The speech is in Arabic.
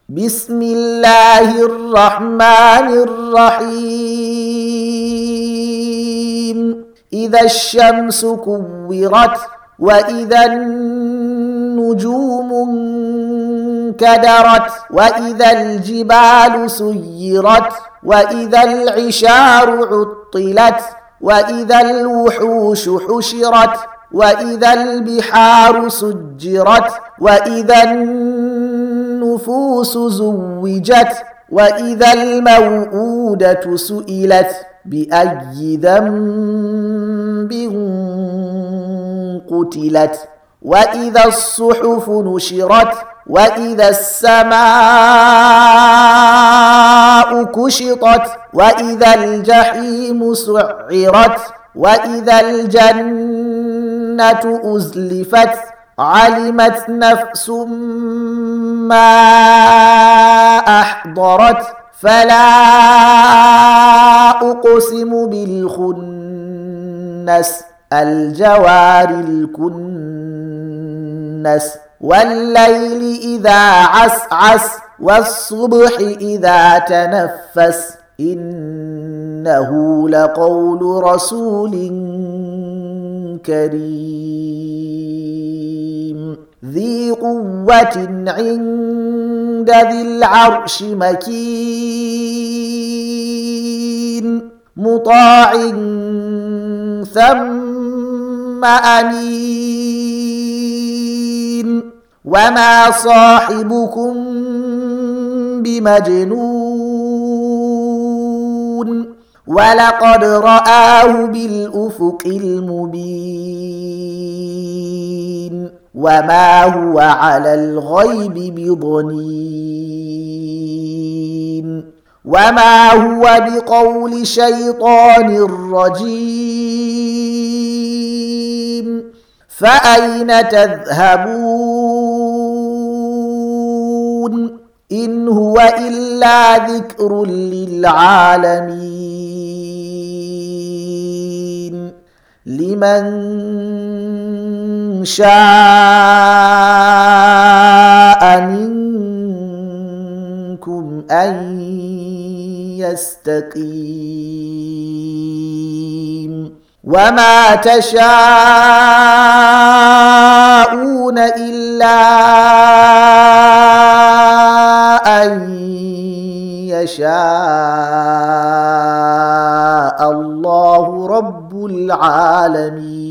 بسم الله الرحمن الرحيم إذا الشمس كورت وإذا النجوم انكدرت وإذا الجبال سيرت وإذا العشار عطلت وإذا الوحوش حشرت وإذا البحار سجرت وإذا النفوس زوجت وإذا الموءودة سئلت بأي ذنب قتلت وإذا الصحف نشرت وإذا السماء كشطت وإذا الجحيم سعرت وإذا الجنة أزلفت علمت نفس ما أحضرت فلا أقسم بالخنس الجوار الكنس والليل إذا عسعس والصبح إذا تنفس إنه لقول رسول كريم ذي قوة عند ذي العرش مكين مطاع ثم أمين وما صاحبكم بمجنون ولقد رآه بالأفق المبين وما هو على الغيب بضنين وما هو بقول شيطان رجيم فأين تذهبون إن هو إلا ذكر للعالمين لمن شاء منكم أن يستقيم وما تشاءون إلا أن يشاء الله رب العالمين.